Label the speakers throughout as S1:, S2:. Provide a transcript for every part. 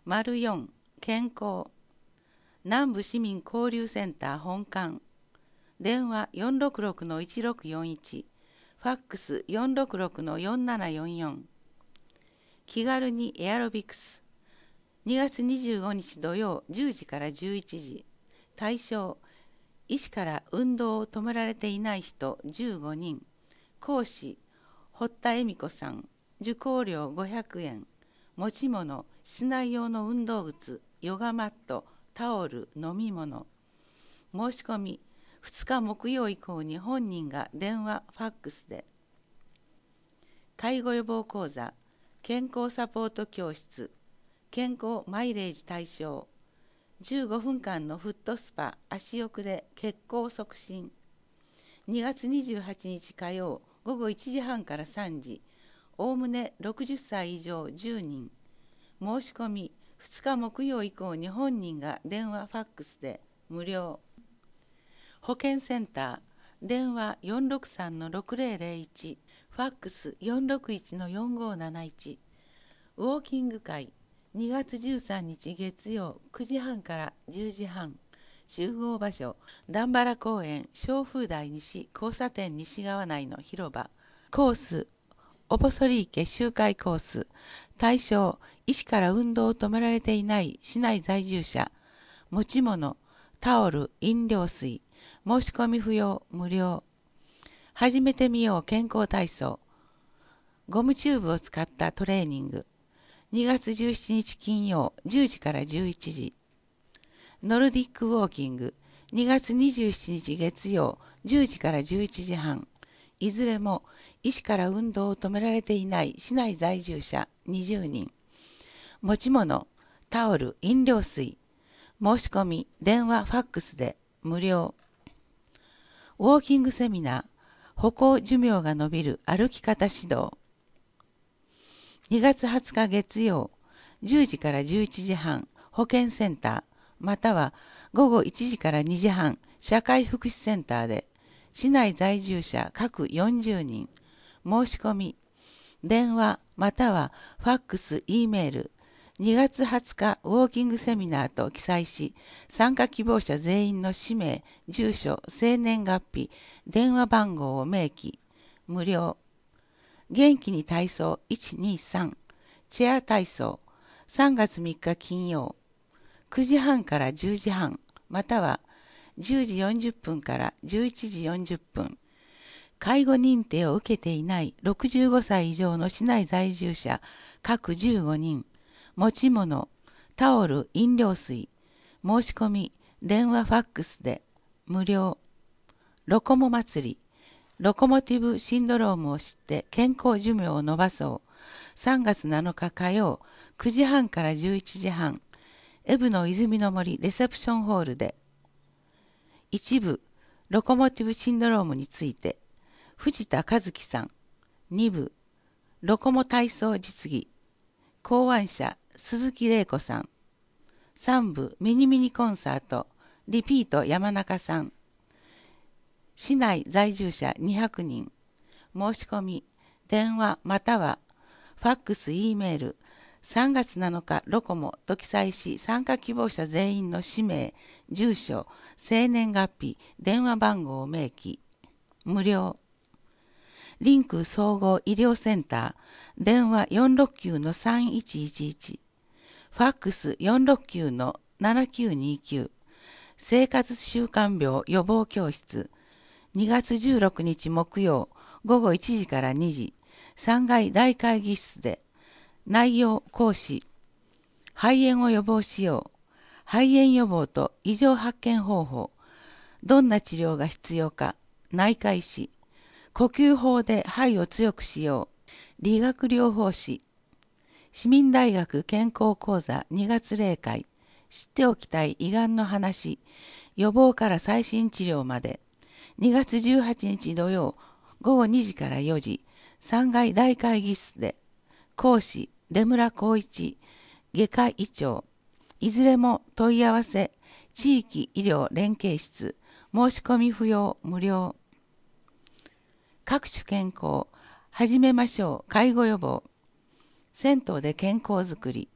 S1: 4健康南部市民交流センター本館電話466-1641ファックス466-4744気軽にエアロビクス2月25日土曜10時から11時対象医師から運動を止められていない人15人講師堀田恵美子さん受講料500円持ち物室内用の運動靴ヨガマットタオル飲み物申し込み2日木曜以降に本人が電話ファックスで介護予防講座健康サポート教室健康マイレージ対象15分間のフットスパ足浴で血行促進2月28日火曜午後1時半から3時おおむね60歳以上10人申し込み2日木曜以降に本人が電話ファックスで無料保健センター電話463-6001ファックス461-4571ウォーキング会2月13日月曜9時半から10時半集合場所段原公園小風台西交差点西側内の広場コースオポソリーケ周回コース対象医師から運動を止められていない市内在住者持ち物タオル飲料水申し込み不要無料始めてみよう健康体操ゴムチューブを使ったトレーニング2月17日金曜10時から11時ノルディックウォーキング2月27日月曜10時から11時半いずれも医師から運動を止められていない市内在住者20人持ち物タオル飲料水申し込み電話ファックスで無料ウォーキングセミナー歩行寿命が延びる歩き方指導2月20日月曜10時から11時半保健センターまたは午後1時から2時半社会福祉センターで市内在住者各40人申し込み電話またはファックス E メール2月20日ウォーキングセミナーと記載し参加希望者全員の氏名住所生年月日電話番号を明記無料元気に体操123チェア体操3月3日金曜9時半から10時半または10時40分から11時40分介護認定を受けていない65歳以上の市内在住者各15人持ち物タオル飲料水申し込み電話ファックスで無料ロコモ祭りロコモティブシンドロームを知って健康寿命を延ばそう3月7日火曜9時半から11時半エブの泉の森レセプションホールで一部ロコモティブシンドロームについて藤田和樹さん2部ロコモ体操実技考案者鈴木玲子さん3部ミニミニコンサートリピート山中さん市内在住者200人申し込み電話またはファックス E メール3月7日ロコモと記載し参加希望者全員の氏名住所生年月日電話番号を明記無料リンク総合医療センター電話469-3111ファックス469-7929生活習慣病予防教室2月16日木曜午後1時から2時3階大会議室で内容講師肺炎を予防しよう肺炎予防と異常発見方法どんな治療が必要か内科医師呼吸法で肺を強くしよう理学療法士市民大学健康講座2月例会知っておきたい胃がんの話予防から最新治療まで2月18日土曜午後2時から4時3階大会議室で講師出村光一外科医長いずれも問い合わせ地域医療連携室申し込み不要無料各種健康始めましょう介護予防銭湯で健康づくり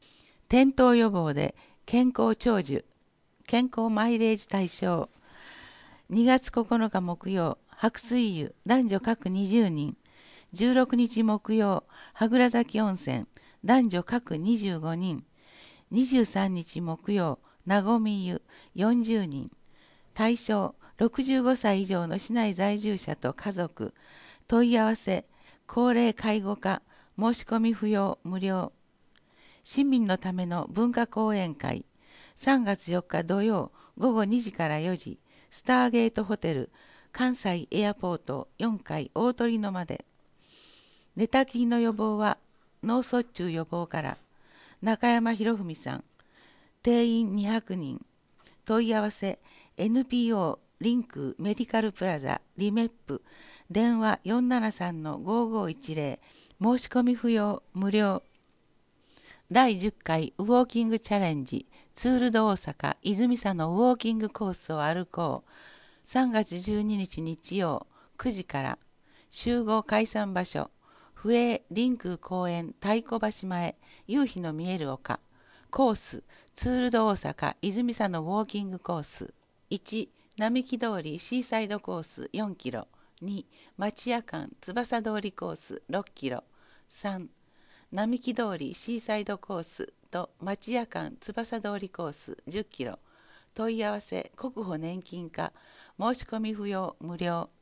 S1: 転倒予防で健康長寿、健康マイレージ対象。2月9日木曜、白水湯、男女各20人。16日木曜、羽倉崎温泉、男女各25人。23日木曜、なごみ湯、40人。対象、65歳以上の市内在住者と家族。問い合わせ、高齢介護課、申し込み不要、無料。市民のための文化講演会。3月4日土曜午後2時から4時、スターゲートホテル、関西エアポート4階大鳥の間で。寝たきりの予防は脳卒中予防から。中山博文さん。定員200人。問い合わせ NPO リンクメディカルプラザリメップ電話473-5510申し込み不要無料。第10回ウォーキングチャレンジツールド大阪泉佐野ウォーキングコースを歩こう。3月12日日曜9時から。集合解散場所府営臨空公園太鼓橋前夕日の見える丘。コースツールド大阪泉佐野ウォーキングコース。1並木通りシーサイドコース4キロ。2町屋間翼通りコース6キロ。3並木通りシーサイドコースと町屋間翼通りコース10キロ。問い合わせ国保年金課。申し込み不要無料。